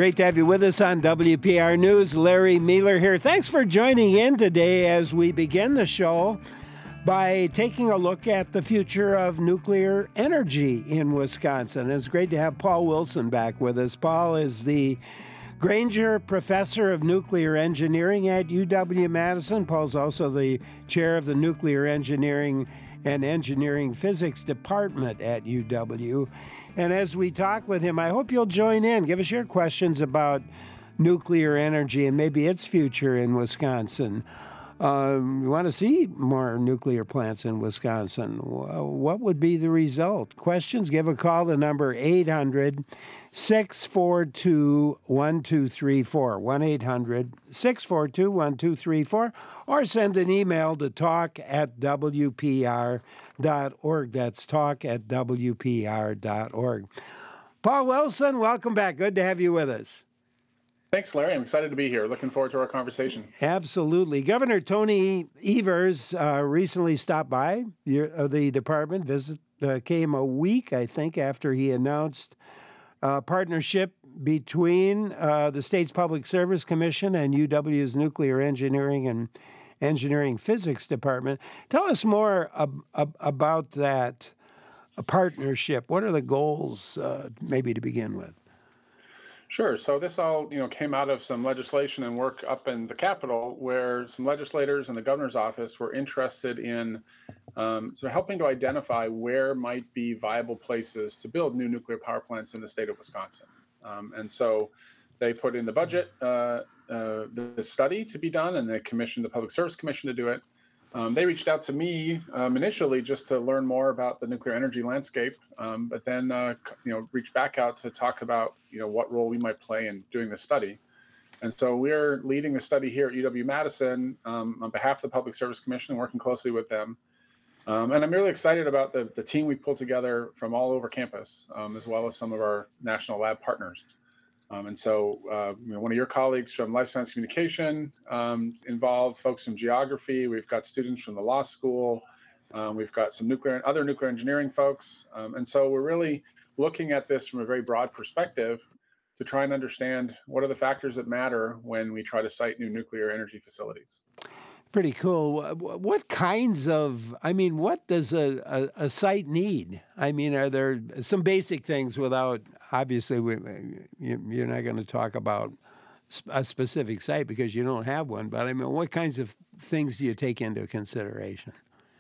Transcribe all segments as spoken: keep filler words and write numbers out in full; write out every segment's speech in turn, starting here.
Great to have you with us on W P R News. Larry Mueller here. Thanks for joining in today as we begin the show by taking a look at the future of nuclear energy in Wisconsin. It's great to have Paul Wilson back with us. Paul is the Granger Professor of Nuclear Engineering at U W-Madison. Paul's also the chair of the Nuclear Engineering and Engineering Physics Department at U W. And as we talk with him, I hope you'll join in. Give us your questions about nuclear energy and maybe its future in Wisconsin. Um, we want to see more nuclear plants in Wisconsin. What would be the result? Questions? Give a call. The number eight hundred, six four two, one two three four, one eight hundred, six four two, one two three four, or send an email to talk at W P R dot org. That's talk at W P R dot org. Paul Wilson, welcome back. Good to have you with us. Thanks, Larry. I'm excited to be here. Looking forward to our conversation. Absolutely. Governor Tony Evers uh, recently stopped by your, uh, the department. Visit uh, came a week, I think, after he announced a partnership between uh, the state's Public Service Commission and U W's Nuclear Engineering and Engineering Physics Department. Tell us more ab- ab- about that partnership. What are the goals, uh, maybe to begin with? Sure. So this all, you know, came out of some legislation and work up in the Capitol, where some legislators and the governor's office were interested in um, so helping to identify where might be viable places to build new nuclear power plants in the state of Wisconsin. Um, and so they put in the budget uh, uh, the, the study to be done, and they commissioned the Public Service Commission to do it. Um, they reached out to me um, initially just to learn more about the nuclear energy landscape, um, but then uh, you know reached back out to talk about you know what role we might play in doing this study. And so we're leading the study here at U W-Madison um, on behalf of the Public Service Commission, working closely with them. Um, and I'm really excited about the, the team we pulled together from all over campus, um, as well as some of our national lab partners. Um, and so, uh, you know, one of your colleagues from Life Science Communication um, involved, folks from geography. We've got students from the law school. Um, we've got some nuclear and other nuclear engineering folks. Um, and so we're really looking at this from a very broad perspective to try and understand what are the factors that matter when we try to site new nuclear energy facilities. Pretty cool. What kinds of, I mean, what does a, a, a site need? I mean, are there some basic things without, obviously, we, you're not going to talk about a specific site because you don't have one, but I mean, what kinds of things do you take into consideration?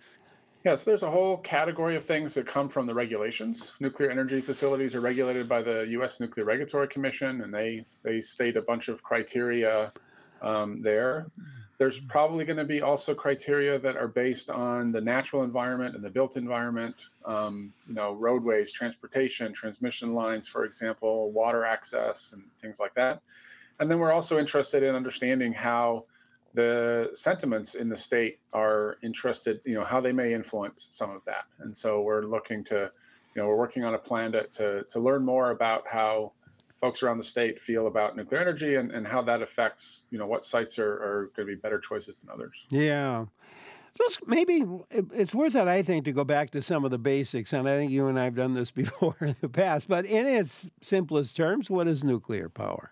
Yes, there's a whole category of things that come from the regulations. Nuclear energy facilities are regulated by the U S Nuclear Regulatory Commission, and they, they state a bunch of criteria um, there. There's probably going to be also criteria that are based on the natural environment and the built environment, um, you know, roadways, transportation, transmission lines, for example, water access and things like that. And then we're also interested in understanding how the sentiments in the state are interested, you know, how they may influence some of that. And so we're looking to, you know, we're working on a plan to to, to learn more about how folks around the state feel about nuclear energy and, and how that affects, you know, what sites are, are going to be better choices than others. Yeah. Let's, maybe it's worth it, I think, to go back to some of the basics. And I think you and I have done this before in the past. But in its simplest terms, what is nuclear power?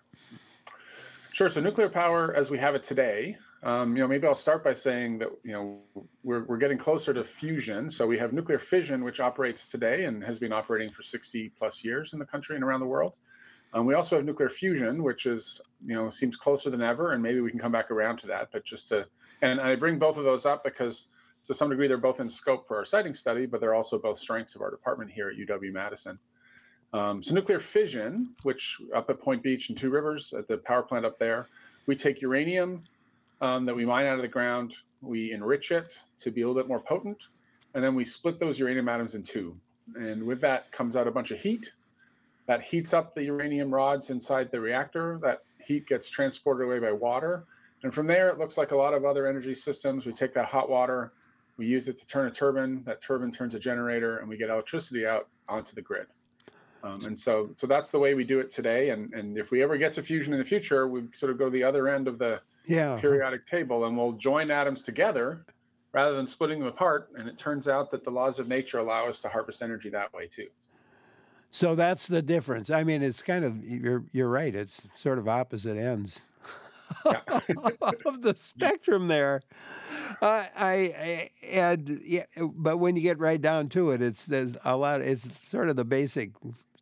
Sure. So nuclear power as we have it today, um, you know, maybe I'll start by saying that, you know, we're, we're getting closer to fusion. So we have nuclear fission, which operates today and has been operating for sixty plus years in the country and around the world. Um, we also have nuclear fusion, which is, you know, seems closer than ever, and maybe we can come back around to that. But just to, and I bring both of those up because to some degree, they're both in scope for our siting study, but they're also both strengths of our department here at U W-Madison. Um, so nuclear fission, which up at Point Beach and Two Rivers at the power plant up there, we take uranium um, that we mine out of the ground, we enrich it to be a little bit more potent, and then we split those uranium atoms in two. And with that comes out a bunch of heat. That heats up the uranium rods inside the reactor. That heat gets transported away by water. And from there, it looks like a lot of other energy systems. We take that hot water, we use it to turn a turbine. That turbine turns a generator, and we get electricity out onto the grid. Um, and so so that's the way we do it today. And, and if we ever get to fusion in the future, we sort of go to the other end of the yeah. periodic table, and we'll join atoms together rather than splitting them apart. And it turns out that the laws of nature allow us to harvest energy that way, too. So that's the difference. I mean, it's kind of, you're you're right. It's sort of opposite ends Yeah. of the spectrum there. Uh, I, I and yeah, but when you get right down to it, it's there's a lot. It's sort of the basic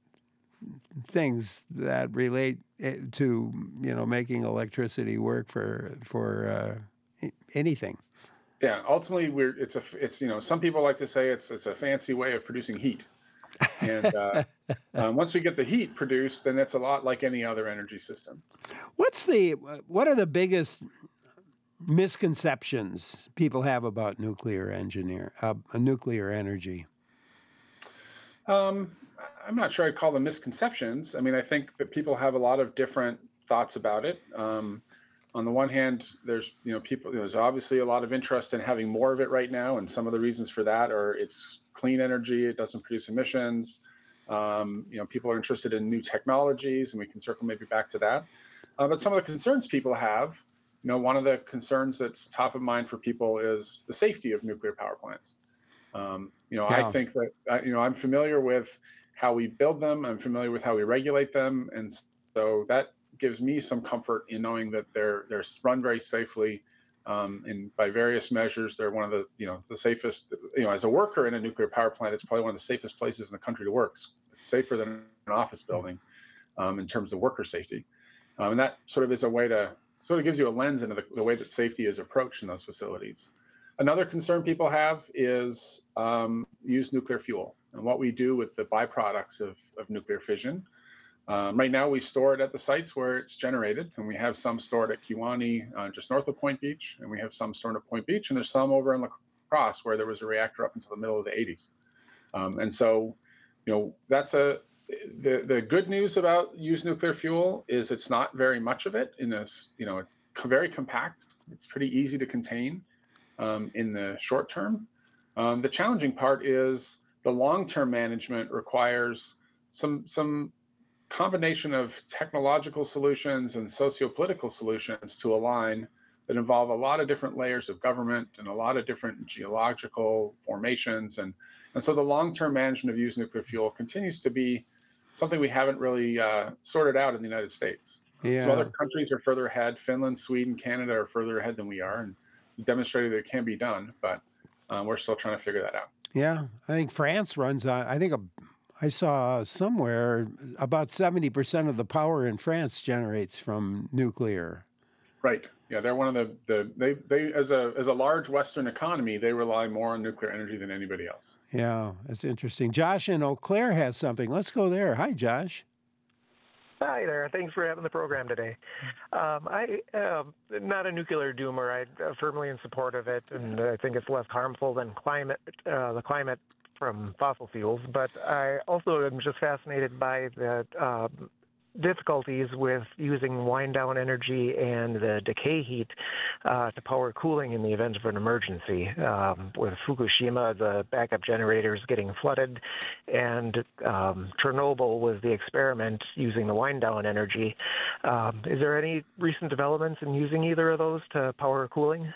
things that relate eh, to you know making electricity work for for uh, anything. Yeah, ultimately, we're it's a it's you know some people like to say it's it's a fancy way of producing heat, and uh, um, once we get the heat produced, then it's a lot like any other energy system. What's the what are the biggest misconceptions people have about nuclear engineer uh, nuclear energy? Um, I'm not sure I'd call them misconceptions. I mean, I think that people have a lot of different thoughts about it. Um, on the one hand, there's you know people there's obviously a lot of interest in having more of it right now, and some of the reasons for that are it's clean energy, it doesn't produce emissions. Um, you know, people are interested in new technologies, and we can circle maybe back to that. Uh, but some of the concerns people have, you know, one of the concerns that's top of mind for people is the safety of nuclear power plants. Um, you know, I Yeah, think that uh, you know I'm familiar with how we build them. I'm familiar with how we regulate them, and so that gives me some comfort in knowing that they're they're run very safely. Um, and by various measures, they're one of the you know the safest. You know, as a worker in a nuclear power plant, it's probably one of the safest places in the country to work. It's safer than an office building um, in terms of worker safety, um, and that sort of is a way to sort of gives you a lens into the, the way that safety is approached in those facilities. Another concern people have is um, used nuclear fuel and what we do with the byproducts of, of nuclear fission. Um, right now, we store it at the sites where it's generated, and we have some stored at Kewaunee, uh, just north of Point Beach, and we have some stored at Point Beach, and there's some over in La Crosse where there was a reactor up until the middle of the eighties. Um, and so, you know, that's a the the good news about used nuclear fuel is it's not very much of it in this, you know, very compact. It's pretty easy to contain um, in the short term. Um, the challenging part is the long-term management requires some some combination of technological solutions and socio-political solutions to align that involve a lot of different layers of government and a lot of different geological formations. And, and so the long-term management of used nuclear fuel continues to be something we haven't really uh, sorted out in the United States. Some yeah, other countries are further ahead. Finland, Sweden, Canada are further ahead than we are, and demonstrated that it can be done, but uh, we're still trying to figure that out. yeah. I think France runs on. I think a, I saw somewhere about seventy percent of the power in France generates from nuclear. Right. Yeah, they're one of the, the they they as a as a large Western economy, they rely more on nuclear energy than anybody else. Yeah, that's interesting. Josh in Eau Claire has something. Let's go there. Hi, Josh. Hi there. Thanks for having the program today. Um, I am not a nuclear doomer. I'm firmly in support of it, and I think it's less harmful than climate, uh, the climate from fossil fuels. But I also am just fascinated by the um, difficulties with using wind down energy and the decay heat uh, to power cooling in the event of an emergency. Um, with Fukushima, the backup generators getting flooded, and um, Chernobyl was the experiment using the wind down energy. Um, is there any recent developments in using either of those to power cooling?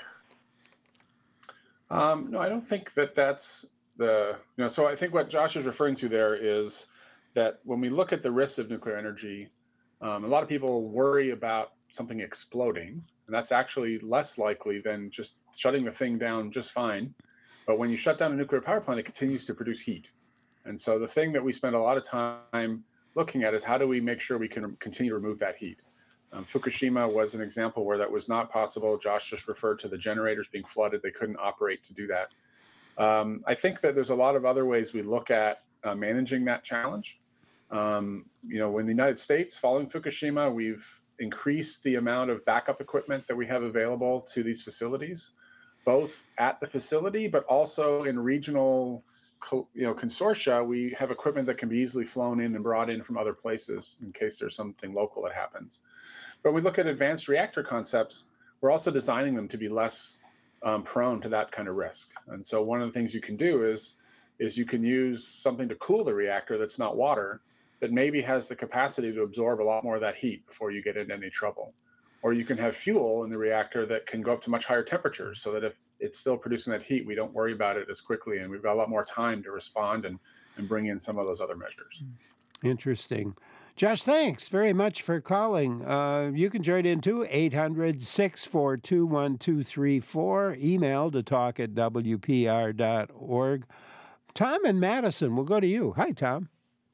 Um, no, I don't think that that's the you know. So I think what Josh is referring to there is that when we look at the risks of nuclear energy, um, a lot of people worry about something exploding, and that's actually less likely than just shutting the thing down just fine. But when you shut down a nuclear power plant, it continues to produce heat. And so the thing that we spend a lot of time looking at is how do we make sure we can continue to remove that heat? Um, Fukushima was an example where that was not possible. Josh just referred to the generators being flooded. They couldn't operate to do that. Um, I think that there's a lot of other ways we look at uh, managing that challenge. Um, you know, in the United States, following Fukushima, we've increased the amount of backup equipment that we have available to these facilities, both at the facility, but also in regional, you know, consortia. We have equipment that can be easily flown in and brought in from other places in case there's something local that happens. But we look at advanced reactor concepts, we're also designing them to be less um, prone to that kind of risk. And so one of the things you can do is, is you can use something to cool the reactor that's not water, that maybe has the capacity to absorb a lot more of that heat before you get into any trouble. Or you can have fuel in the reactor that can go up to much higher temperatures so that if it's still producing that heat, we don't worry about it as quickly, and we've got a lot more time to respond and, and bring in some of those other measures. Interesting. Josh, thanks very much for calling. Uh, you can join in too, eight hundred, six four two, one two three four. Email to talk at W P R dot org. Tom in Madison, we'll go to you. Hi, Tom.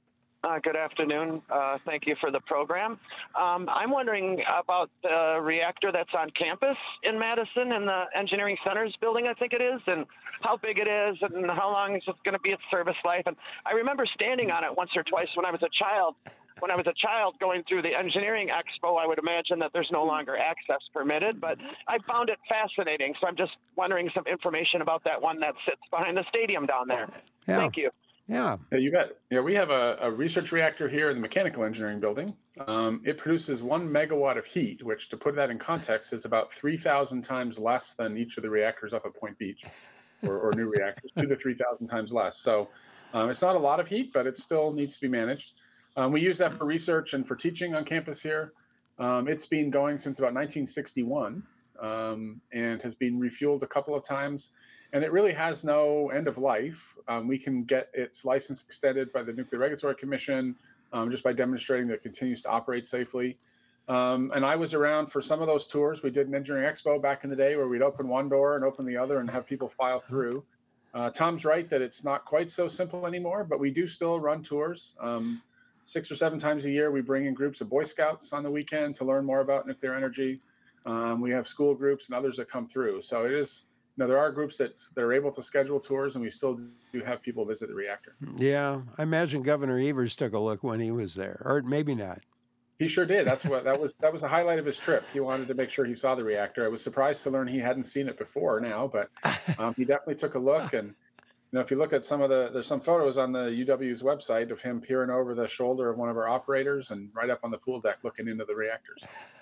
Uh, good afternoon. Uh, thank you for the program. Um, I'm wondering about the reactor that's on campus in Madison in the Engineering Centers building, I think it is, and how big it is and how long is it going to be its service life. And I remember standing on it once or twice when I was a child. When I was a child going through the Engineering Expo, I would imagine that there's no longer access permitted, but I found it fascinating. So I'm just wondering some information about that one that sits behind the stadium down there. Yeah. Thank you. Yeah. Yeah, you bet. Yeah, we have a, a research reactor here in the mechanical engineering building. Um, it produces one megawatt of heat, which, to put that in context, is about three thousand times less than each of the reactors up at Point Beach, or, or new reactors, two to three thousand times less. So um, it's not a lot of heat, but it still needs to be managed. Um, we use that for research and for teaching on campus here. Um, it's been going since about nineteen sixty-one um, and has been refueled a couple of times. And it really has no end of life. Um, we can get its license extended by the Nuclear Regulatory Commission um, just by demonstrating that it continues to operate safely. Um, and I was around for some of those tours. We did an engineering expo back in the day where we'd open one door and open the other and have people file through. Uh, Tom's right that it's not quite so simple anymore, but we do still run tours. Um, six or seven times a year, we bring in groups of Boy Scouts on the weekend to learn more about nuclear energy. Um, we have school groups and others that come through. So it is... Now, there are groups that, that are able to schedule tours, and we still do have people visit the reactor. Yeah, I imagine Governor Evers took a look when he was there, or maybe not. He sure did. That's what that was. That was the highlight of his trip. He wanted to make sure he saw the reactor. I was surprised to learn he hadn't seen it before now, but um, he definitely took a look. And you know, if you look at some of the, there's some photos on the U W's website of him peering over the shoulder of one of our operators and right up on the pool deck looking into the reactors.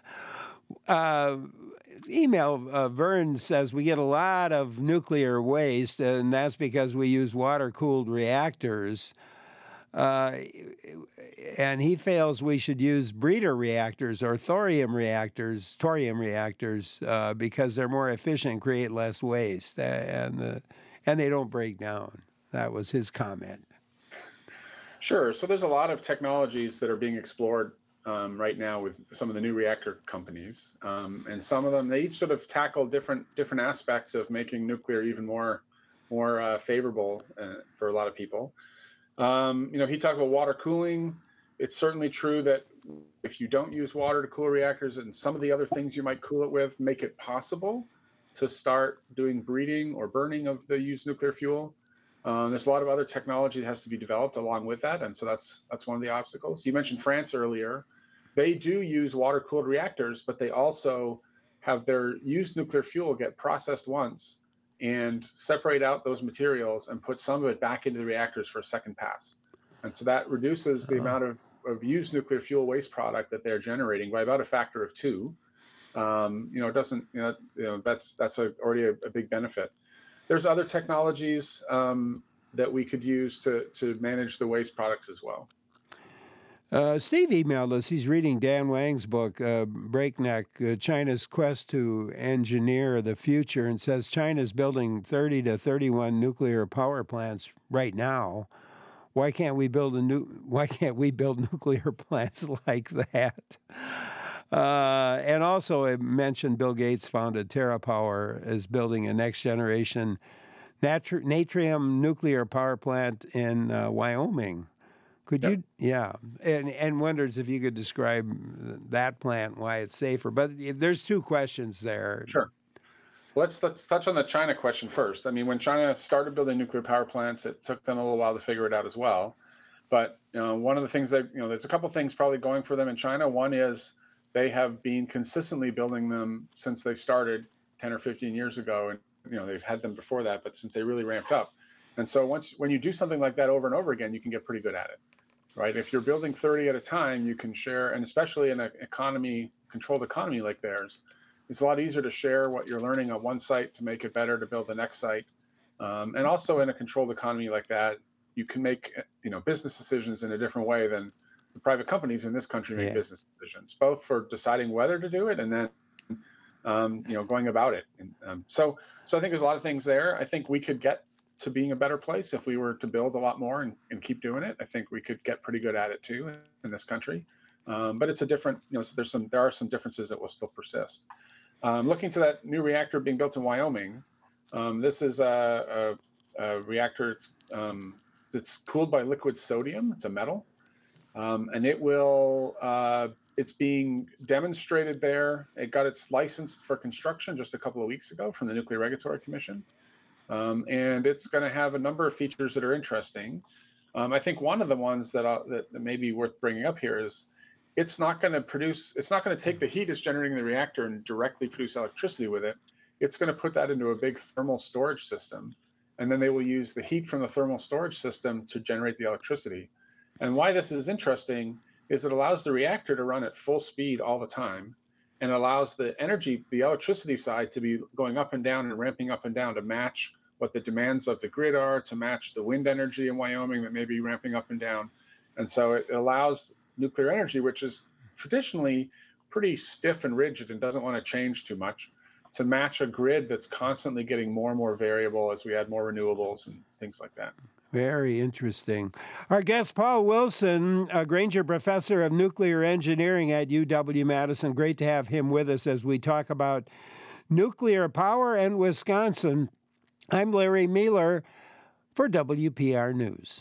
Uh, email uh, Vern says we get a lot of nuclear waste, and that's because we use water-cooled reactors. Uh, and he feels we should use breeder reactors or thorium reactors, thorium reactors, uh, because they're more efficient and create less waste, and the, and they don't break down. That was his comment. Sure. So there's a lot of technologies that are being explored Um, right now with some of the new reactor companies, um, and some of them, they each sort of tackle different different aspects of making nuclear even more more uh, favorable uh, for a lot of people. Um, you know, he talked about water cooling. It's certainly true that if you don't use water to cool reactors, and some of the other things you might cool it with make it possible to start doing breeding or burning of the used nuclear fuel. Um, there's a lot of other technology that has to be developed along with that, and so that's that's one of the obstacles. You mentioned France earlier. They do use water-cooled reactors, but they also have their used nuclear fuel get processed once and separate out those materials and put some of it back into the reactors for a second pass. And so that reduces the amount of, of used nuclear fuel waste product that they're generating by about a factor of two. Um, you know, it doesn't, you know, you know that's that's a, already a, a big benefit. There's other technologies um, that we could use to to manage the waste products as well. Uh, Steve emailed us. He's reading Dan Wang's book, uh, Breakneck, uh, China's Quest to Engineer the Future, and says China's building thirty to thirty-one nuclear power plants right now. Why can't we build a new? Why can't we build nuclear plants like that? Uh, and also, I mentioned Bill Gates founded TerraPower as building a next generation natri- natrium nuclear power plant in uh, Wyoming. Could yep. you, yeah, and and wonders if you could describe that plant, why it's safer. But there's two questions there. Sure. Let's let's touch on the China question first. I mean, when China started building nuclear power plants, it took them a little while to figure it out as well. But you know, one of the things that you know, there's a couple things probably going for them in China. One is they have been consistently building them since they started ten or fifteen years ago, and you know they've had them before that, but since they really ramped up. And so once when you do something like that over and over again, you can get pretty good at it. Right? If you're building thirty at a time, you can share, and especially in an economy, controlled economy like theirs, it's a lot easier to share what you're learning on one site to make it better to build the next site. Um, and also in a controlled economy like that, you can make you know business decisions in a different way than the private companies in this country make yeah. business decisions, both for deciding whether to do it and then um, you know going about it. And, um, so, so I think there's a lot of things there. I think we could get to being a better place if we were to build a lot more and, and keep doing it. I think we could get pretty good at it too in this country. Um, but it's a different, you know, so there's some, there are some differences that will still persist. Um, looking to that new reactor being built in Wyoming, um, this is a, a, a reactor. It's, um, it's cooled by liquid sodium. It's a metal, um, and it will. Uh, it's being demonstrated there. It got its license for construction just a couple of weeks ago from the Nuclear Regulatory Commission, um, and it's going to have a number of features that are interesting. Um, I think one of the ones that, I'll, that that may be worth bringing up here is it's not going to produce. It's not going to take the heat it's generating in the reactor and directly produce electricity with it. It's going to put that into a big thermal storage system, and then they will use the heat from the thermal storage system to generate the electricity. And why this is interesting is it allows the reactor to run at full speed all the time, and allows the energy, the electricity side, to be going up and down and ramping up and down to match what the demands of the grid are, to match the wind energy in Wyoming that may be ramping up and down. And so it allows nuclear energy, which is traditionally pretty stiff and rigid and doesn't want to change too much, to match a grid that's constantly getting more and more variable as we add more renewables and things like that. Very interesting. Our guest, Paul Wilson, a Granger Professor of Nuclear Engineering at U W-Madison. Great to have him with us as we talk about nuclear power and Wisconsin. I'm Larry Mealer for W P R News.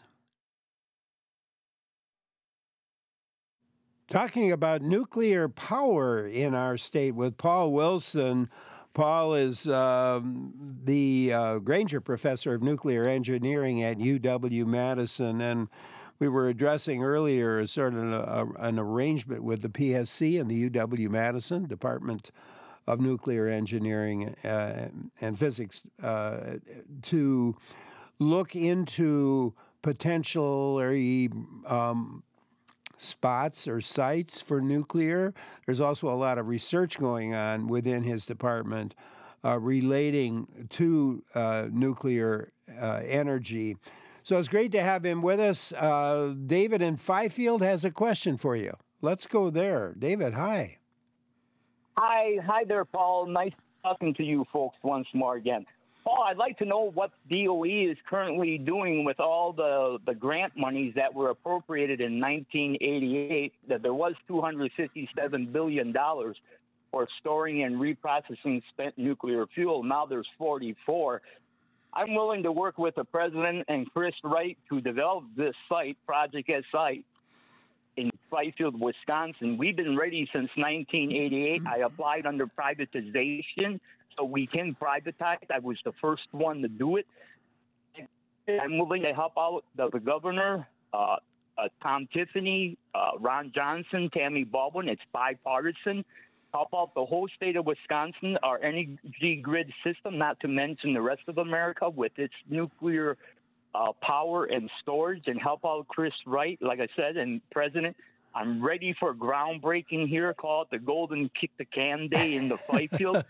Talking about nuclear power in our state with Paul Wilson. Paul is um, the uh, Granger Professor of Nuclear Engineering at U W-Madison, and we were addressing earlier sort of a, an arrangement with the P S C and the U W-Madison Department of Nuclear Engineering uh, and Physics uh, to look into potential um, spots or sites for nuclear. There's also a lot of research going on within his department uh, relating to uh, nuclear uh, energy. So it's great to have him with us. Uh, David in Fifield has a question for you. Let's go there. David, hi. Hi, hi there, Paul. Nice talking to you folks once more again. Paul, I'd like to know what D O E is currently doing with all the, the grant monies that were appropriated in nineteen eighty-eight, that there was two hundred fifty-seven billion dollars for storing and reprocessing spent nuclear fuel. Now there's forty-four. I'm willing to work with the president and Chris Wright to develop this site, Project S I, in Fifield, Wisconsin. We've been ready since nineteen eighty-eight. I applied under privatization, so we can privatize. I was the first one to do it. I'm willing to help out the, the governor, uh, uh, Tom Tiffany, uh, Ron Johnson, Tammy Baldwin. It's bipartisan. Help out the whole state of Wisconsin, our energy grid system, not to mention the rest of America with its nuclear uh, power and storage, and help out Chris Wright, like I said, and President. I'm ready for groundbreaking here. Call it the Golden Kick the Can Day in the Fifield.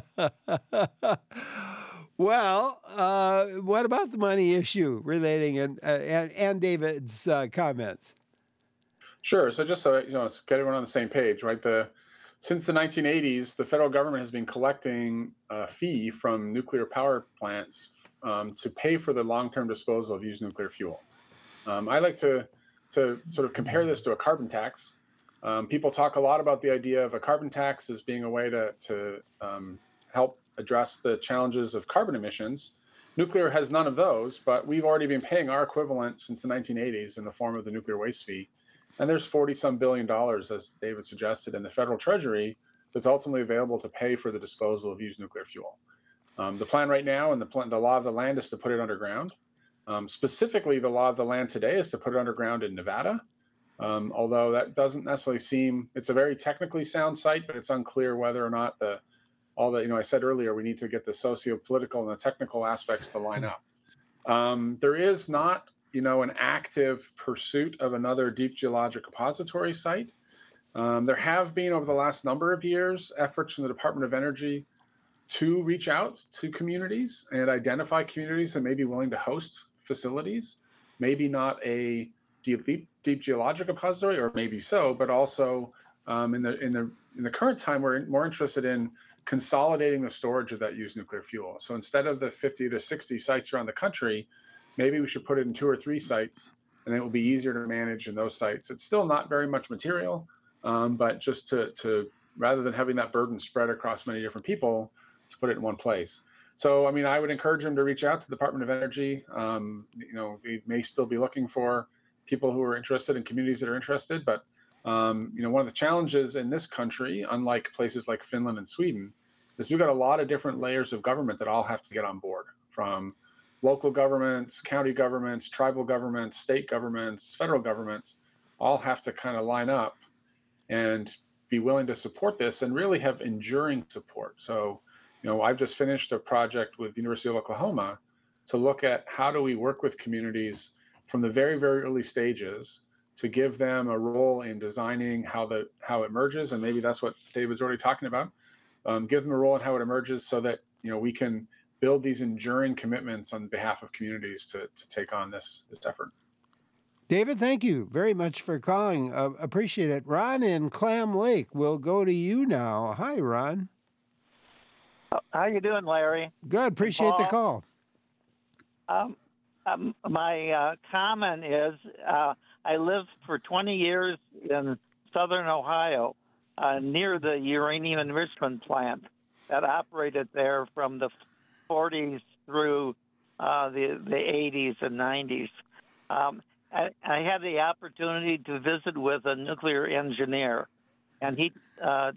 Well, uh, what about the money issue relating and uh, and, and David's uh, comments? Sure. So just so you know, let's get everyone on the same page, right? The since the nineteen eighties, the federal government has been collecting a fee from nuclear power plants um, to pay for the long-term disposal of used nuclear fuel. Um, I like to to sort of compare this to a carbon tax. Um, people talk a lot about the idea of a carbon tax as being a way to, to um, help address the challenges of carbon emissions. Nuclear has none of those, but we've already been paying our equivalent since the nineteen eighties in the form of the nuclear waste fee. And there's forty some billion dollars, as David suggested, in the federal treasury that's ultimately available to pay for the disposal of used nuclear fuel. Um, the plan right now and the, plan, the law of the land is to put it underground. Um, specifically, the law of the land today is to put it underground in Nevada, um, although that doesn't necessarily seem, it's a very technically sound site, but it's unclear whether or not the, all the, you know, I said earlier, we need to get the socio-political and the technical aspects to line up. Um, there is not, you know, an active pursuit of another deep geologic repository site. Um, there have been over the last number of years efforts from the Department of Energy to reach out to communities and identify communities that may be willing to host facilities, maybe not a deep, deep, deep geologic repository, or maybe so, but also um, in the in the in the current time, we're more interested in consolidating the storage of that used nuclear fuel. So instead of the fifty to sixty sites around the country, maybe we should put it in two or three sites, and it will be easier to manage in those sites. It's still not very much material, um, but just to, to rather than having that burden spread across many different people, to put it in one place. So, I mean, I would encourage them to reach out to the Department of Energy. Um, you know, they may still be looking for people who are interested and communities that are interested. But, um, you know, one of the challenges in this country, unlike places like Finland and Sweden, is we've got a lot of different layers of government that all have to get on board, from local governments, county governments, tribal governments, state governments, federal governments, all have to kind of line up and be willing to support this and really have enduring support. So, you know, I've just finished a project with the University of Oklahoma to look at how do we work with communities from the very, very early stages to give them a role in designing how the how it emerges, and maybe that's what David's already talking about. Um, give them a role in how it emerges, so that you know we can build these enduring commitments on behalf of communities to to take on this this effort. David, thank you very much for calling. Uh, appreciate it. Ron in Clam Lake, we'll go to you now. Hi, Ron. How you doing, Larry? Good. Appreciate the call. Um, um, my uh, comment is uh, I lived for twenty years in southern Ohio uh, near the uranium enrichment plant that operated there from the forties through uh, the, the eighties and nineties. Um, I, I had the opportunity to visit with a nuclear engineer, and he uh,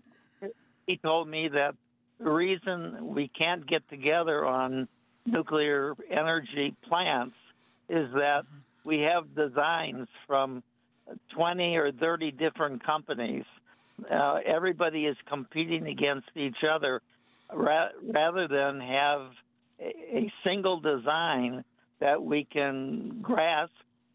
he told me that the reason we can't get together on nuclear energy plants is that we have designs from twenty or thirty different companies. Uh, everybody is competing against each other ra- rather than have a, a single design that we can grasp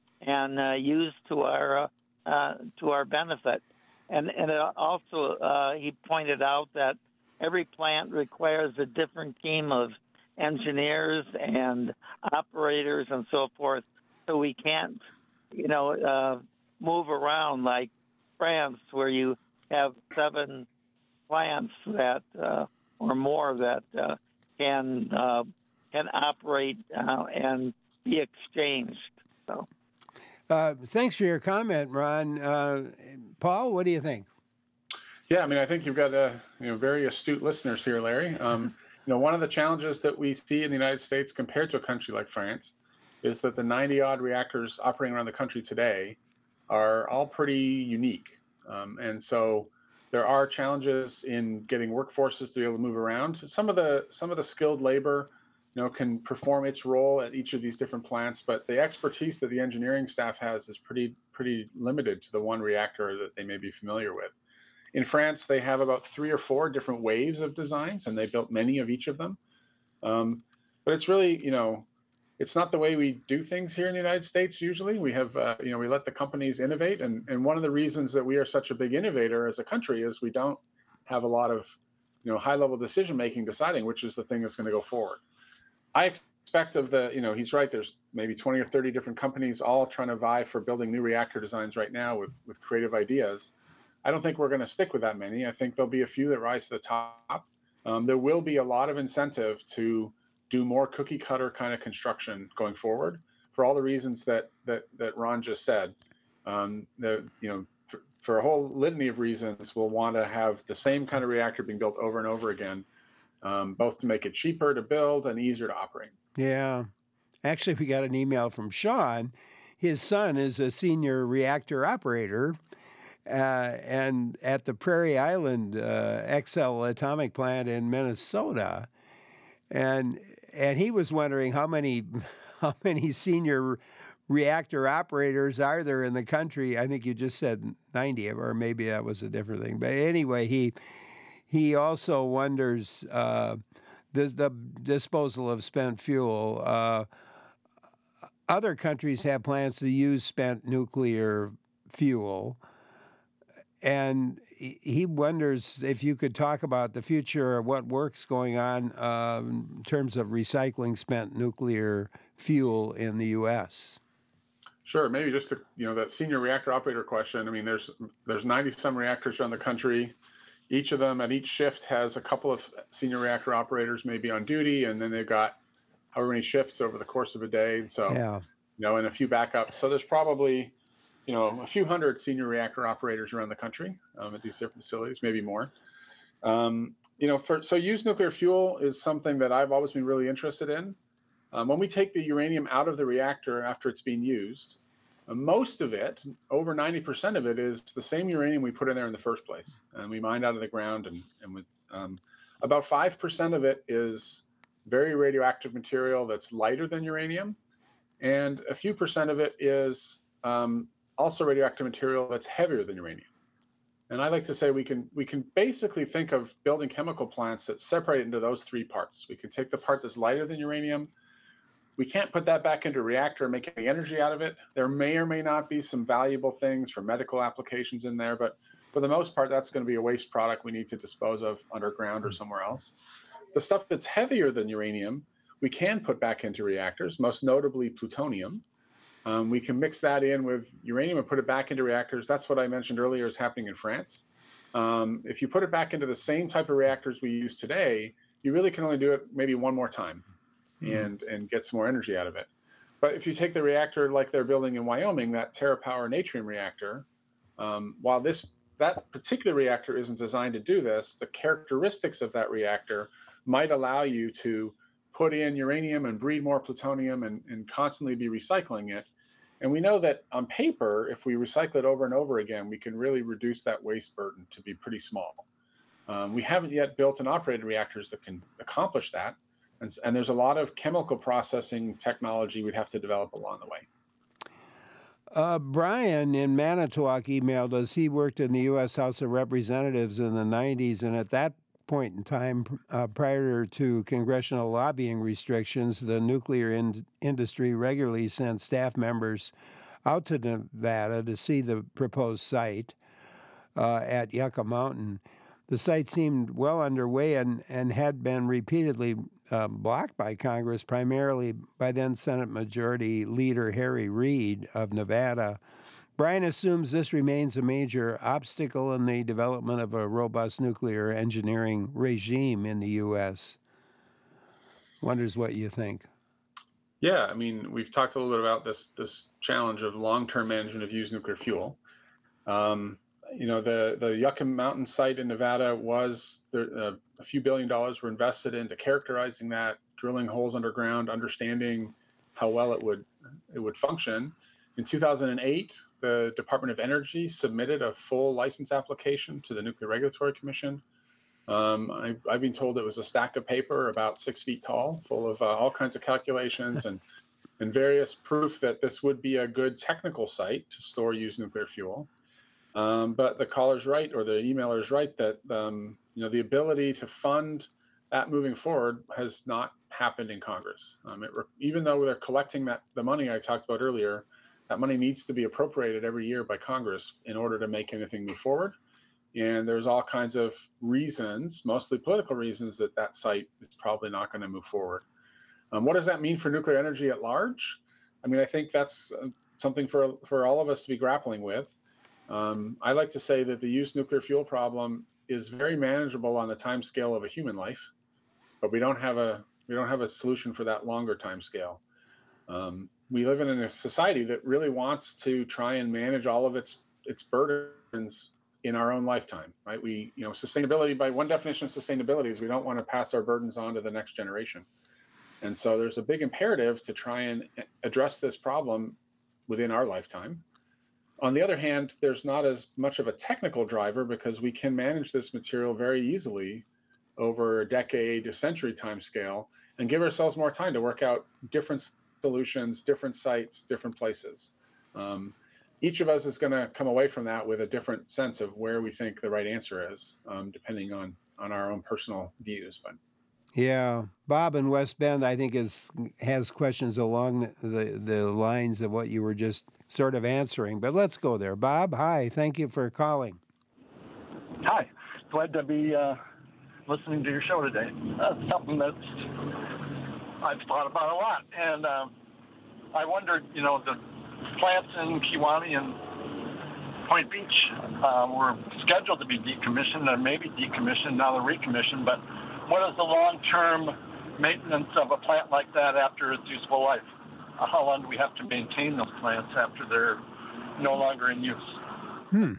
and uh, use to our uh, uh, to our benefit. And, and it also, uh, he pointed out that every plant requires a different team of engineers and operators and so forth. So we can't, you know, uh, move around like France, where you have seven plants that uh, or more that uh, can uh, can operate uh, and be exchanged. So. Uh, thanks for your comment, Ron. Uh, Paul, what do you think? Yeah, I mean, I think you've got uh, you know very astute listeners here, Larry. Um, you know, one of the challenges that we see in the United States compared to a country like France is that the ninety odd reactors operating around the country today are all pretty unique, um, and so there are challenges in getting workforces to be able to move around. Some of the some of the skilled labor, you know, can perform its role at each of these different plants, but the expertise that the engineering staff has is pretty pretty limited to the one reactor that they may be familiar with. In France, they have about three or four different waves of designs, and they built many of each of them. Um, but it's really, you know, it's not the way we do things here in the United States. Usually, we have, uh, you know, we let the companies innovate, and and one of the reasons that we are such a big innovator as a country is we don't have a lot of, you know, high-level decision making deciding which is the thing that's going to go forward. I expect of the, you know, he's right. There's maybe twenty or thirty different companies all trying to vie for building new reactor designs right now with with creative ideas. I don't think we're going to stick with that many. I think there'll be a few that rise to the top. Um, there will be a lot of incentive to do more cookie cutter kind of construction going forward for all the reasons that that that Ron just said. Um, the you know for, for a whole litany of reasons, we'll want to have the same kind of reactor being built over and over again, um, both to make it cheaper to build and easier to operate. Yeah, actually, we got an email from Sean. His son is a senior reactor operator. Uh, and at the Prairie Island uh, Xcel Atomic Plant in Minnesota, and and he was wondering how many how many senior reactor operators are there in the country. I think you just said ninety, or maybe that was a different thing. But anyway, he he also wonders uh, the the disposal of spent fuel. Uh, other countries have plans to use spent nuclear fuel. And he wonders if you could talk about the future of what work's going on uh, in terms of recycling spent nuclear fuel in the U S. Sure. Maybe just to, you know, that senior reactor operator question. I mean, there's there's ninety some reactors around the country. each of them at each shift has a couple of senior reactor operators maybe on duty, and then they've got however many shifts over the course of a day. So, Yeah. you know, and a few backups. So there's probably, you know, a few hundred senior reactor operators around the country um, at these different facilities, maybe more. Um, you know, for so used nuclear fuel is something that I've always been really interested in. Um, when we take the uranium out of the reactor after it's being used, uh, most of it, over ninety percent of it, is the same uranium we put in there in the first place, and we mined out of the ground. And, and with, um, about five percent of it is very radioactive material that's lighter than uranium, and a few percent of it is um, also radioactive material that's heavier than uranium. And I like to say we can we can basically think of building chemical plants that separate into those three parts. We can take the part that's lighter than uranium. We can't put that back into a reactor and make any energy out of it. There may or may not be some valuable things for medical applications in there, but for the most part, that's going to be a waste product we need to dispose of underground or somewhere else. The stuff that's heavier than uranium, we can put back into reactors, most notably plutonium. Um, we can mix that in with uranium and put it back into reactors. That's what I mentioned earlier is happening in France. Um, if you put it back into the same type of reactors we use today, you really can only do it maybe one more time and, and get some more energy out of it. But if you take the reactor like they're building in Wyoming, that TerraPower Natrium reactor, um, while this that particular reactor isn't designed to do this, the characteristics of that reactor might allow you to put in uranium and breed more plutonium and, and constantly be recycling it. And we know that on paper, if we recycle it over and over again, we can really reduce that waste burden to be pretty small. Um, we haven't yet built and operated reactors that can accomplish that. And, and there's a lot of chemical processing technology we'd have to develop along the way. Uh, Brian in Manitowoc emailed us. He worked in the U S House of Representatives in the nineties, and at that point in time, uh, prior to congressional lobbying restrictions, the nuclear in- industry regularly sent staff members out to Nevada to see the proposed site uh, at Yucca Mountain. The site seemed well underway and, and had been repeatedly uh, blocked by Congress, primarily by then Senate Majority Leader Harry Reid of Nevada. Brian assumes this remains a major obstacle in the development of a robust nuclear engineering regime in the U S. Wonders what you think. Yeah, I mean, we've talked a little bit about this this challenge of long-term management of used nuclear fuel. Um, you know, the the Yucca Mountain site in Nevada was there, uh, a few billion dollars were invested into characterizing that, drilling holes underground, understanding how well it would it would function. In two thousand eight, the Department of Energy submitted a full license application to the Nuclear Regulatory Commission. Um, I, I've been told it was a stack of paper about six feet tall, full of uh, all kinds of calculations and, and various proof that this would be a good technical site to store used nuclear fuel. Um, but the caller's right, or the emailer's right, that um, you know the ability to fund that moving forward has not happened in Congress. Um, it re- even though they're collecting that the money I talked about earlier, that money needs to be appropriated every year by Congress in order to make anything move forward. And there's all kinds of reasons, mostly political reasons, that that site is probably not going to move forward. Um, what does that mean for nuclear energy at large? I mean, I think that's uh, something for for all of us to be grappling with. Um, I like to say that the used nuclear fuel problem is very manageable on the time scale of a human life, but we don't have a we don't have a solution for that longer time scale. Um, we live in a society that really wants to try and manage all of its its burdens in our own lifetime, right? We, you know, sustainability, by one definition of sustainability, is we don't want to pass our burdens on to the next generation. And so there's a big imperative to try and address this problem within our lifetime. On the other hand, there's not as much of a technical driver because we can manage this material very easily over a decade, a century time scale, and give ourselves more time to work out different solutions, different sites, different places. Um, each of us is going to come away from that with a different sense of where we think the right answer is, um, depending on, on our own personal views. But yeah, Bob in West Bend, I think, is has questions along the, the, the lines of what you were just sort of answering. But let's go there. Bob, hi. Thank you for calling. Hi. Glad to be uh, listening to your show today. Uh, something that's I've thought about a lot. And um, I wondered, you know, the plants in Kewaunee and Point Beach uh, were scheduled to be decommissioned and maybe decommissioned, now they're recommissioned. But what is the long-term maintenance of a plant like that after its useful life? Uh, how long do we have to maintain those plants after they're no longer in use? Hmm.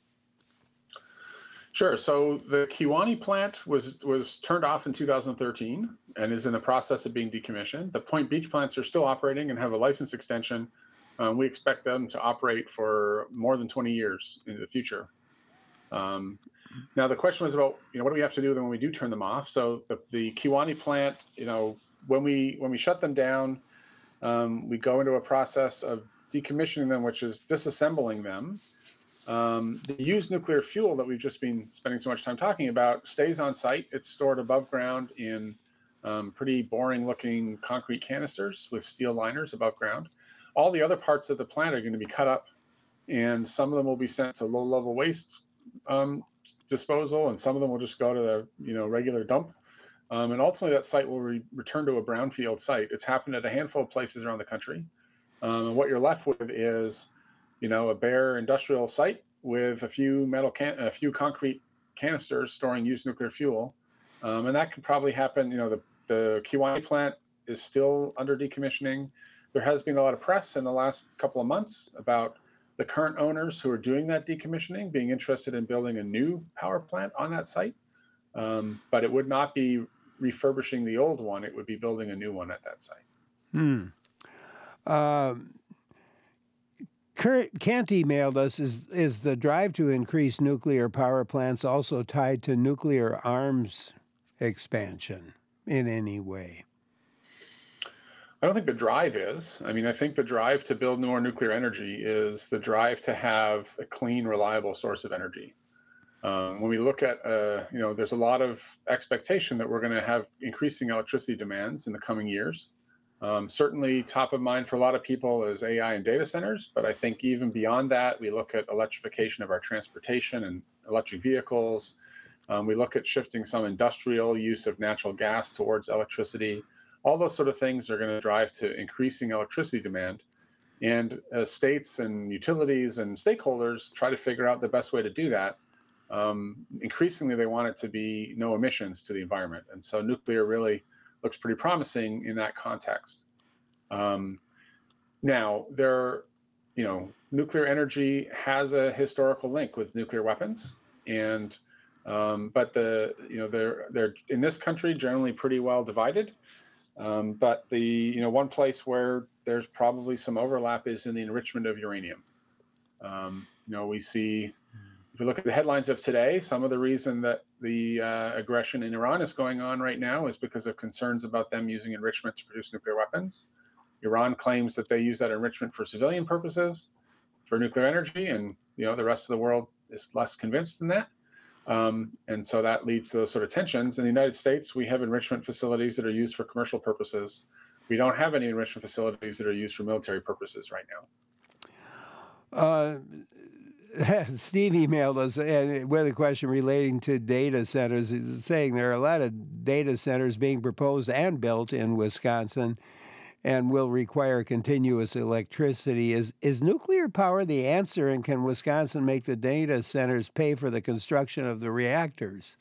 Sure. So the Kewaunee plant was was turned off in two thousand thirteen and is in the process of being decommissioned. The Point Beach plants are still operating and have a license extension. Um, we expect them to operate for more than twenty years into the future. Um, now the question was about, you know, what do we have to do when we do turn them off? So the, the Kewaunee plant, you know, when we when we shut them down, um, we go into a process of decommissioning them, which is disassembling them. Um, the used nuclear fuel that we've just been spending so much time talking about stays on site. It's stored above ground in um, pretty boring looking concrete canisters with steel liners above ground. All the other parts of the plant are going to be cut up, and some of them will be sent to low level waste um, disposal, and some of them will just go to the you know regular dump. Um, and ultimately that site will re- return to a brownfield site. It's happened at a handful of places around the country. Um, and what you're left with is you know, a bare industrial site with a few metal can, a few concrete canisters storing used nuclear fuel, um, and that could probably happen. You know, the the Kewaunee plant is still under decommissioning. There has been a lot of press in the last couple of months about the current owners who are doing that decommissioning being interested in building a new power plant on that site, um, but it would not be refurbishing the old one. It would be building a new one at that site. Hmm. Um. Kurt Kent emailed us, is, is the drive to increase nuclear power plants also tied to nuclear arms expansion in any way? I don't think the drive is. I mean, I think the drive to build more nuclear energy is the drive to have a clean, reliable source of energy. Um, when we look at, uh, you know, there's a lot of expectation that we're going to have increasing electricity demands in the coming years. Um, certainly top of mind for a lot of people is A I and data centers, but I think even beyond that, we look at electrification of our transportation and electric vehicles. Um, we look at shifting some industrial use of natural gas towards electricity. All those sort of things are going to drive to increasing electricity demand. And as states and utilities and stakeholders try to figure out the best way to do that, um, increasingly they want it to be no emissions to the environment. And so nuclear really looks pretty promising in that context. Um, now, there, you know, nuclear energy has a historical link with nuclear weapons, and um, but the, you know, they're they're in this country generally pretty well divided. Um, but the, you know, one place where there's probably some overlap is in the enrichment of uranium. Um, you know, we see. If you look at the headlines of today, some of the reason that the uh, aggression in Iran is going on right now is because of concerns about them using enrichment to produce nuclear weapons. Iran claims that they use that enrichment for civilian purposes, for nuclear energy, and you know the rest of the world is less convinced than that. Um, and so that leads to those sort of tensions. In the United States, we have enrichment facilities that are used for commercial purposes. We don't have any enrichment facilities that are used for military purposes right now. Uh, Steve emailed us and with a question relating to data centers, saying there are a lot of data centers being proposed and built in Wisconsin and will require continuous electricity. Is is nuclear power the answer, and can Wisconsin make the data centers pay for the construction of the reactors?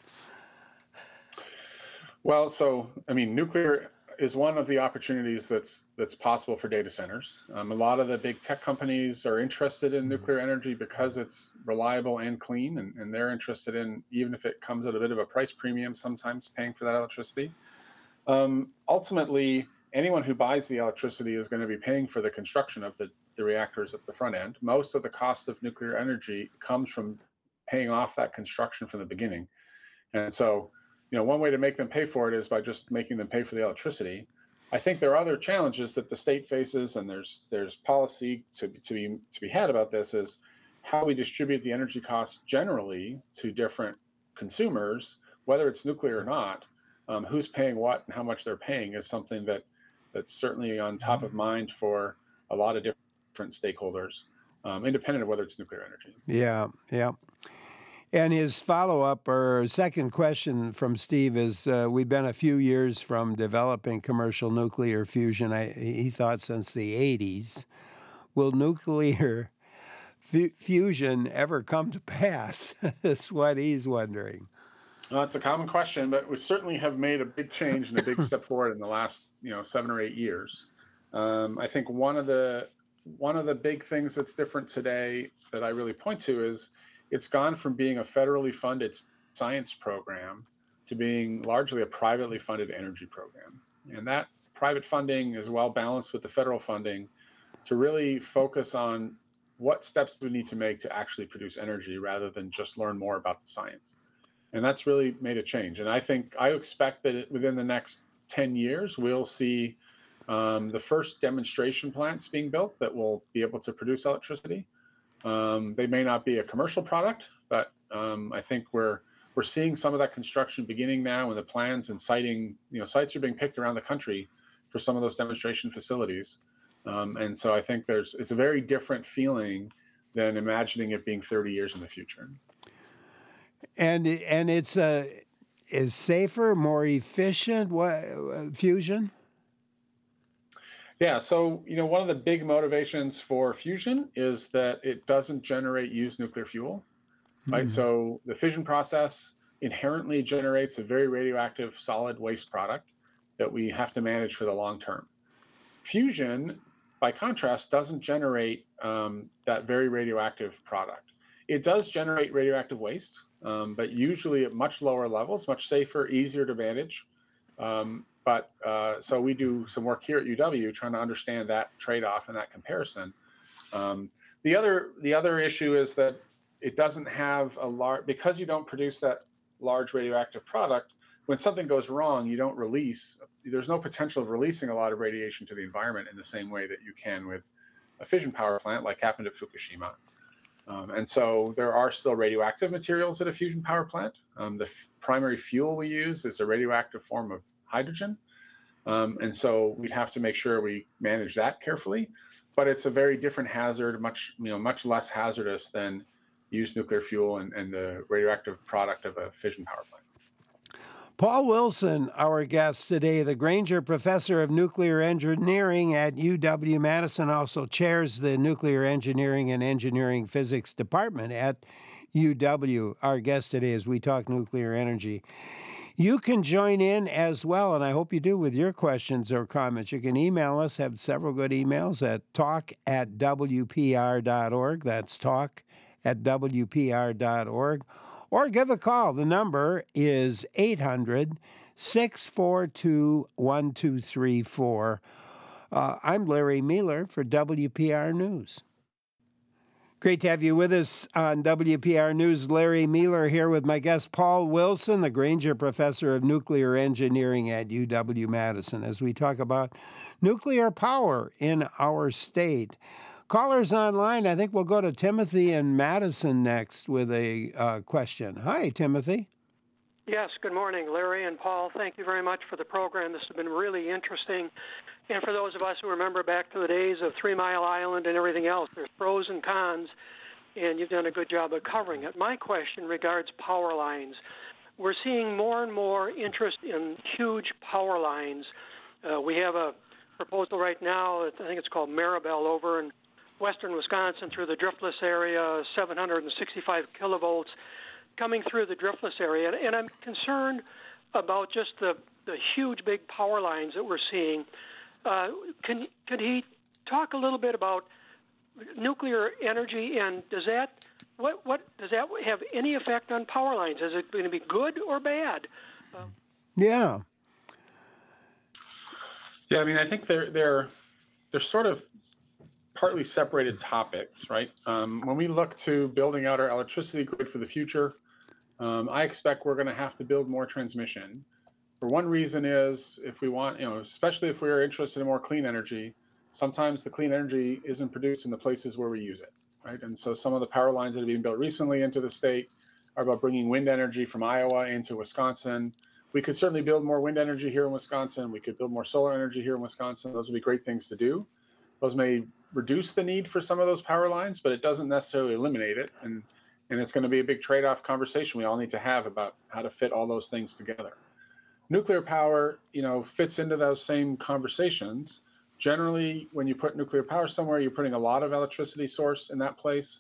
Well, so, I mean, nuclear is one of the opportunities that's that's possible for data centers. Um, a lot of the big tech companies are interested in nuclear energy because it's reliable and clean, and, and they're interested in, even if it comes at a bit of a price premium, sometimes paying for that electricity. Um, ultimately, anyone who buys the electricity is going to be paying for the construction of the, the reactors at the front end. Most of the cost of nuclear energy comes from paying off that construction from the beginning. And so, you know, one way to make them pay for it is by just making them pay for the electricity. I think there are other challenges that the state faces, and there's there's policy to, to be to be had about this, is how we distribute the energy costs generally to different consumers, whether it's nuclear or not. Um, who's paying what and how much they're paying is something that that's certainly on top of mind for a lot of different stakeholders, um, independent of whether it's nuclear energy. Yeah, yeah. And his follow-up or second question from Steve is, uh, we've been a few years from developing commercial nuclear fusion, I, he thought since the eighties. Will nuclear f- fusion ever come to pass? That's what he's wondering. Well, that's a common question, but we certainly have made a big change and a big step forward in the last, you know, seven or eight years. Um, I think one of the one of the big things that's different today that I really point to is it's gone from being a federally funded science program to being largely a privately funded energy program. And that private funding is well balanced with the federal funding to really focus on what steps do we need to make to actually produce energy rather than just learn more about the science. And that's really made a change. And I think I expect that within the next ten years, we'll see um, the first demonstration plants being built that will be able to produce electricity. Um, they may not be a commercial product, but um, I think we're we're seeing some of that construction beginning now, and the plans and siting, you know, sites are being picked around the country for some of those demonstration facilities. Um, and so I think there's it's a very different feeling than imagining it being thirty years in the future. And and it's uh, is safer, more efficient. What uh, fusion? Yeah, so you know one of the big motivations for fusion is that it doesn't generate used nuclear fuel, right? Mm-hmm. So the fission process inherently generates a very radioactive solid waste product that we have to manage for the long term. Fusion, by contrast, doesn't generate um, that very radioactive product. It does generate radioactive waste, um, but usually at much lower levels, much safer, easier to manage. Um, but uh, so we do some work here at U W trying to understand that trade-off and that comparison. Um, the other the other issue is that it doesn't have a large, because you don't produce that large radioactive product, when something goes wrong, you don't release, there's no potential of releasing a lot of radiation to the environment in the same way that you can with a fission power plant like happened at Fukushima. Um, and so there are still radioactive materials at a fusion power plant. Um, the f- primary fuel we use is a radioactive form of hydrogen. Um, and so we'd have to make sure we manage that carefully, but it's a very different hazard, much, you know, much less hazardous than used nuclear fuel and, and the radioactive product of a fission power plant. Paul Wilson, our guest today, the Granger Professor of Nuclear Engineering at U W-Madison, also chairs the Nuclear Engineering and Engineering Physics Department at U W. Our guest today as we talk nuclear energy. You can join in as well, and I hope you do with your questions or comments. You can email us, have several good emails at talk at w p r dot org. That's talk at w p r dot org. Or give a call. The number is eight hundred, six four two, one two three four. Uh, I'm Larry Meiler for W P R News. Great to have you with us on W P R News. Larry Meiler here with my guest Paul Wilson, the Granger Professor of Nuclear Engineering at U W-Madison, as we talk about nuclear power in our state. Callers online, I think we'll go to Timothy in Madison next with a uh, question. Hi, Timothy. Yes, good morning, Larry and Paul. Thank you very much for the program. This has been really interesting. And for those of us who remember back to the days of Three Mile Island and everything else, there's pros and cons, and you've done a good job of covering it. My question regards power lines. We're seeing more and more interest in huge power lines. Uh, we have a proposal right now, I think it's called Maribel, over in western Wisconsin through the driftless area, seven hundred sixty-five kilovolts coming through the driftless area. And I'm concerned about just the, the huge big power lines that we're seeing. Uh, can could he talk a little bit about nuclear energy, and does that what what does that have any effect on power lines? Is it going to be good or bad? Uh, yeah. Yeah, I mean, I think they're they're they're sort of partly separated topics, right? Um, when we look to building out our electricity grid for the future, um, I expect we're going to have to build more transmission. For one reason is if we want, you know, especially if we're interested in more clean energy, sometimes the clean energy isn't produced in the places where we use it, right? And so some of the power lines that have been built recently into the state are about bringing wind energy from Iowa into Wisconsin. We could certainly build more wind energy here in Wisconsin. We could build more solar energy here in Wisconsin. Those would be great things to do. Those may reduce the need for some of those power lines, but it doesn't necessarily eliminate it. And, and it's going to be a big trade-off conversation we all need to have about how to fit all those things together. Nuclear power, you know, fits into those same conversations. Generally, when you put nuclear power somewhere, you're putting a lot of electricity source in that place.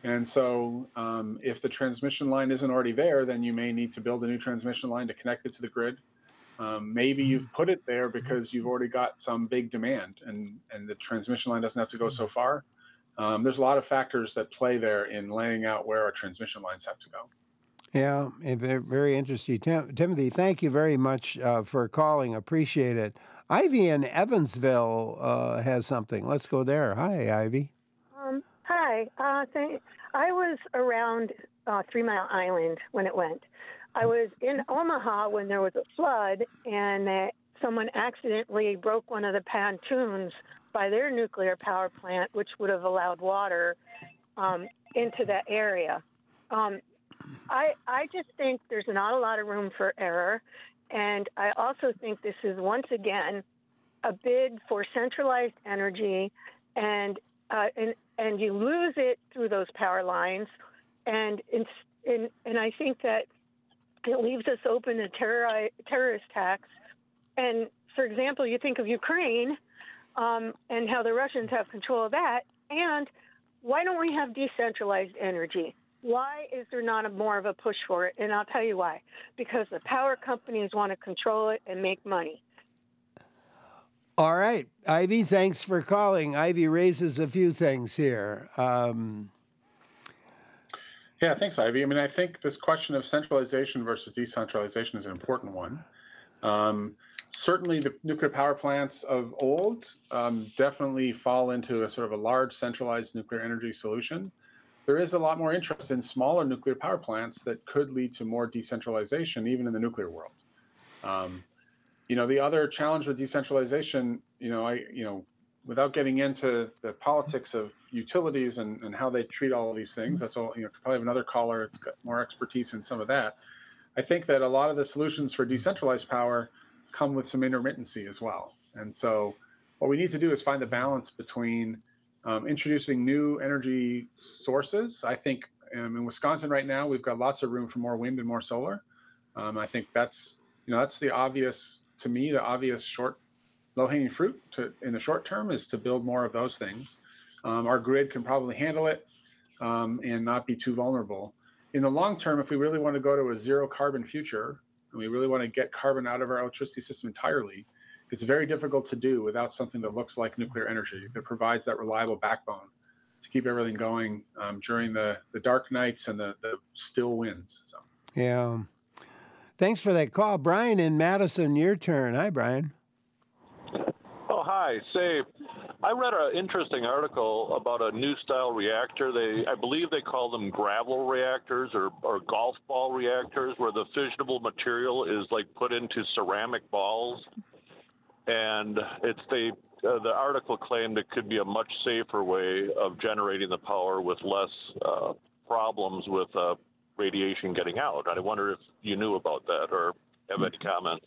And so um, if the transmission line isn't already there, then you may need to build a new transmission line to connect it to the grid. Um, maybe you've put it there because you've already got some big demand and, and the transmission line doesn't have to go so far. Um, there's a lot of factors that play there in laying out where our transmission lines have to go. Yeah, very interesting. Tim, Timothy, thank you very much uh, for calling. Appreciate it. Ivy in Evansville uh, has something. Let's go there. Hi, Ivy. Um, hi. Uh, thank, I was around uh, Three Mile Island when it went. I was in Omaha when there was a flood, and uh, someone accidentally broke one of the pontoons by their nuclear power plant, which would have allowed water um, into that area. Um, I, I just think there's not a lot of room for error, and I also think this is, once again, a bid for centralized energy, and uh, and, and you lose it through those power lines, and, in, in, and I think that it leaves us open to terror, terrorist attacks. And, for example, you think of Ukraine um, and how the Russians have control of that. And why don't we have decentralized energy? Why is there not a more of a push for it? And I'll tell you why. Because the power companies want to control it and make money. All right. Ivy, thanks for calling. Ivy raises a few things here. Um, Yeah, thanks, Ivy. I mean, I think this question of centralization versus decentralization is an important one. Um, certainly, the nuclear power plants of old um, definitely fall into a sort of a large centralized nuclear energy solution. There is a lot more interest in smaller nuclear power plants that could lead to more decentralization, even in the nuclear world. Um, you know, the other challenge with decentralization, you know, I, you know, without getting into the politics of utilities and, and how they treat all of these things, that's all, you know, probably have another caller that's got more expertise in some of that. I think that a lot of the solutions for decentralized power come with some intermittency as well. And so what we need to do is find the balance between um, introducing new energy sources. I think um, in Wisconsin right now, we've got lots of room for more wind and more solar. Um, I think that's, you know, that's the obvious, to me, the obvious short low-hanging fruit to, in the short term is to build more of those things. Um, our grid can probably handle it um, and not be too vulnerable. In the long term, if we really want to go to a zero carbon future, and we really want to get carbon out of our electricity system entirely, it's very difficult to do without something that looks like nuclear energy that provides that reliable backbone to keep everything going um, during the, the dark nights and the, the still winds. So. Yeah. Thanks for that call. Brian in Madison, your turn. Hi, Brian. Oh, hi. Say, I read an interesting article about a new style reactor. They, I believe they call them gravel reactors or, or golf ball reactors, where the fissionable material is like put into ceramic balls. And it's they, uh, the article claimed it could be a much safer way of generating the power with less uh, problems with uh, radiation getting out. I wonder if you knew about that or have any comments.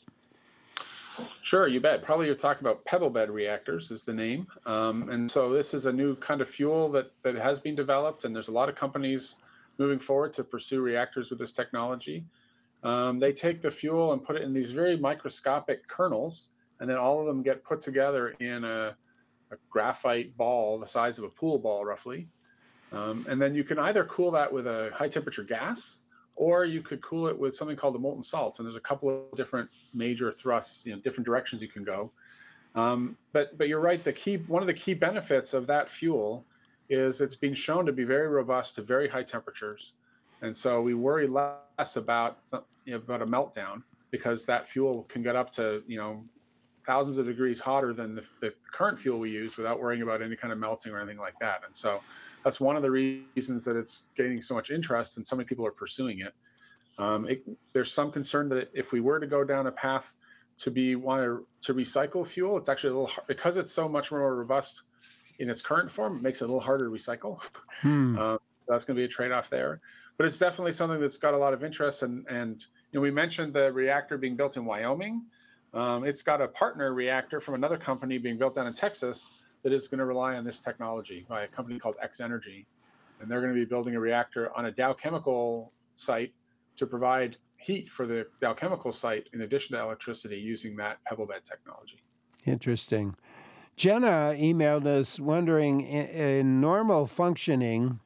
Sure, you bet. Probably you're talking about pebble bed reactors is the name. Um, and so this is a new kind of fuel that, that has been developed, and there's a lot of companies moving forward to pursue reactors with this technology. Um, they take the fuel and put it in these very microscopic kernels, and then all of them get put together in a, a graphite ball the size of a pool ball, roughly. Um, and then you can either cool that with a high temperature gas, or you could cool it with something called the molten salt. And there's a couple of different major thrusts, you know, different directions you can go. Um, but but you're right. The key, one of the key benefits of that fuel is it's been shown to be very robust to very high temperatures. And so we worry less about, you know, about a meltdown, because that fuel can get up to, you know, thousands of degrees hotter than the, the current fuel we use without worrying about any kind of melting or anything like that. And so that's one of the reasons that it's gaining so much interest and so many people are pursuing it. Um, it there's some concern that if we were to go down a path to be want to, to recycle fuel, it's actually a little hard, because it's so much more robust in its current form, it makes it a little harder to recycle. Hmm. um, that's going to be a trade-off there. But it's definitely something that's got a lot of interest. And, and you know, we mentioned the reactor being built in Wyoming. Um, it's got a partner reactor from another company being built down in Texas that is going to rely on this technology by a company called X Energy. And they're going to be building a reactor on a Dow Chemical site to provide heat for the Dow Chemical site in addition to electricity using that pebble bed technology. Interesting. Jenna emailed us wondering, in, in normal functioning,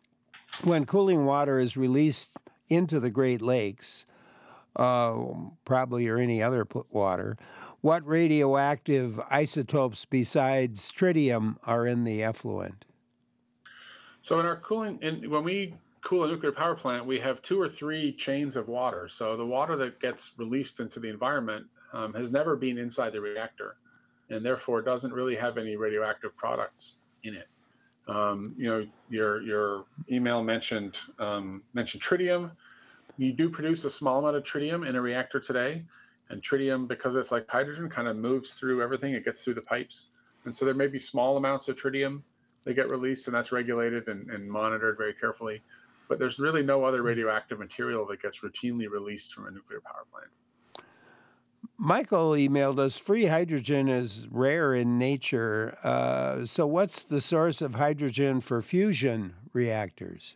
when cooling water is released into the Great Lakes, uh, probably or any other water, what radioactive isotopes besides tritium are in the effluent? So in our cooling, in, when we cool a nuclear power plant, we have two or three chains of water. So the water that gets released into the environment um, has never been inside the reactor, and therefore doesn't really have any radioactive products in it. Um, you know, your your email mentioned um, mentioned tritium. You do produce a small amount of tritium in a reactor today, and tritium, because it's like hydrogen, kind of moves through everything. It gets through the pipes, and so there may be small amounts of tritium that get released, and that's regulated and, and monitored very carefully. But there's really no other radioactive material that gets routinely released from a nuclear power plant. Michael emailed us, free hydrogen is rare in nature. Uh, so what's the source of hydrogen for fusion reactors?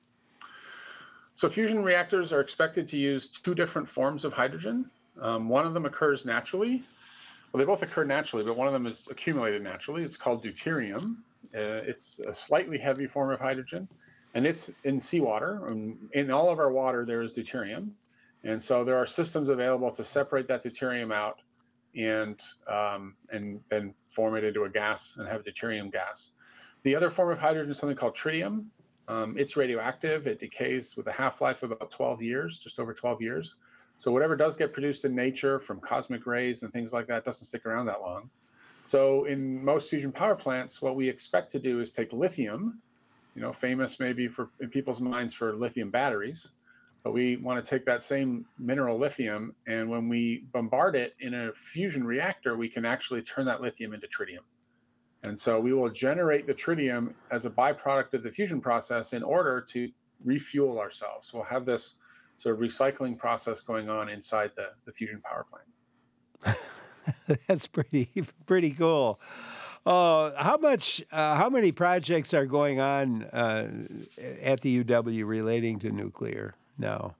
So fusion reactors are expected to use two different forms of hydrogen. Um, one of them occurs naturally. Well, they both occur naturally, but one of them is accumulated naturally. It's called deuterium. Uh, it's a slightly heavy form of hydrogen, and it's in seawater. In all of our water, there is deuterium. And so there are systems available to separate that deuterium out and um, and then form it into a gas and have deuterium gas. The other form of hydrogen is something called tritium. Um, it's radioactive. It decays with a half-life of about twelve years, just over twelve years. So whatever does get produced in nature from cosmic rays and things like that doesn't stick around that long. So in most fusion power plants, what we expect to do is take lithium, you know, famous maybe for in people's minds for lithium batteries. But we want to take that same mineral lithium, and when we bombard it in a fusion reactor, we can actually turn that lithium into tritium. And so we will generate the tritium as a byproduct of the fusion process in order to refuel ourselves. We'll have this sort of recycling process going on inside the, the fusion power plant. That's pretty pretty cool. Uh, how much? Uh, how many projects are going on uh, at the U W relating to nuclear now?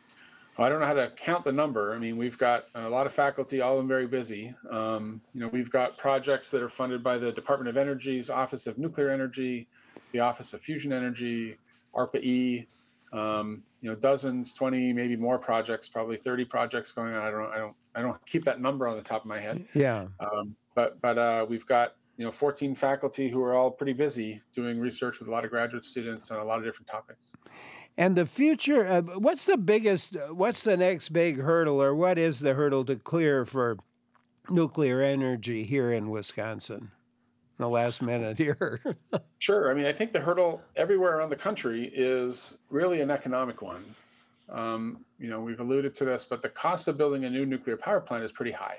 I don't know how to count the number. I mean, we've got a lot of faculty, all of them very busy. Um, you know, we've got projects that are funded by the Department of Energy's Office of Nuclear Energy, the Office of Fusion Energy, ARPA-E. Um, you know, dozens, twenty, maybe more projects, probably thirty projects going on. I don't, I don't, I don't keep that number on the top of my head. Yeah. Um, but, but uh, we've got you know fourteen faculty who are all pretty busy doing research with a lot of graduate students on a lot of different topics. And the future, uh, what's the biggest, what's the next big hurdle, or what is the hurdle to clear for nuclear energy here in Wisconsin? The last minute here. Sure. I mean, I think the hurdle everywhere around the country is really an economic one. Um, you know, we've alluded to this, but the cost of building a new nuclear power plant is pretty high.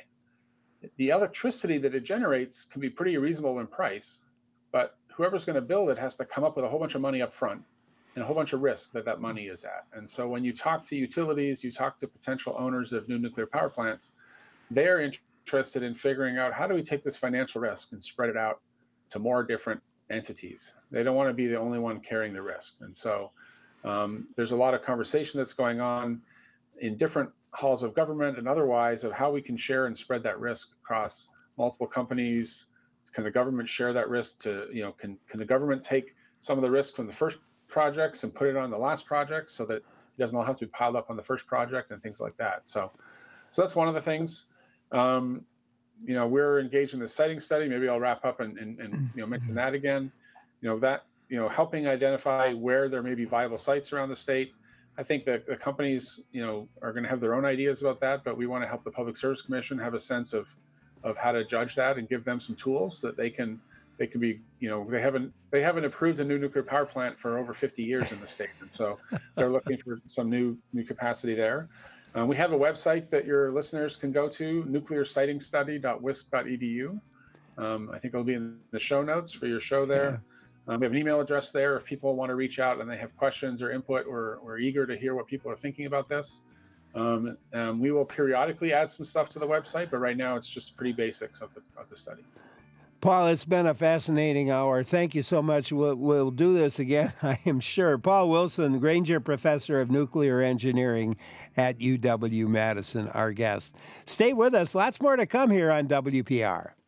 The electricity that it generates can be pretty reasonable in price, but whoever's going to build it has to come up with a whole bunch of money up front and a whole bunch of risk that that money is at. And so when you talk to utilities, you talk to potential owners of new nuclear power plants, they're interested in figuring out, how do we take this financial risk and spread it out to more different entities? They don't want to be the only one carrying the risk. And so um, there's a lot of conversation that's going on in different halls of government and otherwise of how we can share and spread that risk across multiple companies. Can the government share that risk to, you know, can, can the government take some of the risk from the first projects and put it on the last project so that it doesn't all have to be piled up on the first project and things like that. So, so that's one of the things. Um, you know, we're engaged in the siting study. Maybe I'll wrap up and, and, and you know, mention that again. You know, that, you know, helping identify where there may be viable sites around the state. I think that the companies, you know, are going to have their own ideas about that, but we want to help the Public Service Commission have a sense of, of how to judge that and give them some tools that they can, they can be, you know, they haven't, they haven't approved a new nuclear power plant for over fifty years in the state. And so they're looking for some new, new capacity there. Uh, we have a website that your listeners can go to, nuclear siting study dot wisc dot e d u. Um, I think it'll be in the show notes for your show there. Yeah. Um, we have an email address there if people want to reach out and they have questions or input. We're, we're eager to hear what people are thinking about this. Um, um, we will periodically add some stuff to the website, but right now it's just pretty basics of the, of the study. Paul, it's been a fascinating hour. Thank you so much. We'll, we'll do this again, I am sure. Paul Wilson, Granger Professor of Nuclear Engineering at U W Madison, our guest. Stay with us. Lots more to come here on W P R.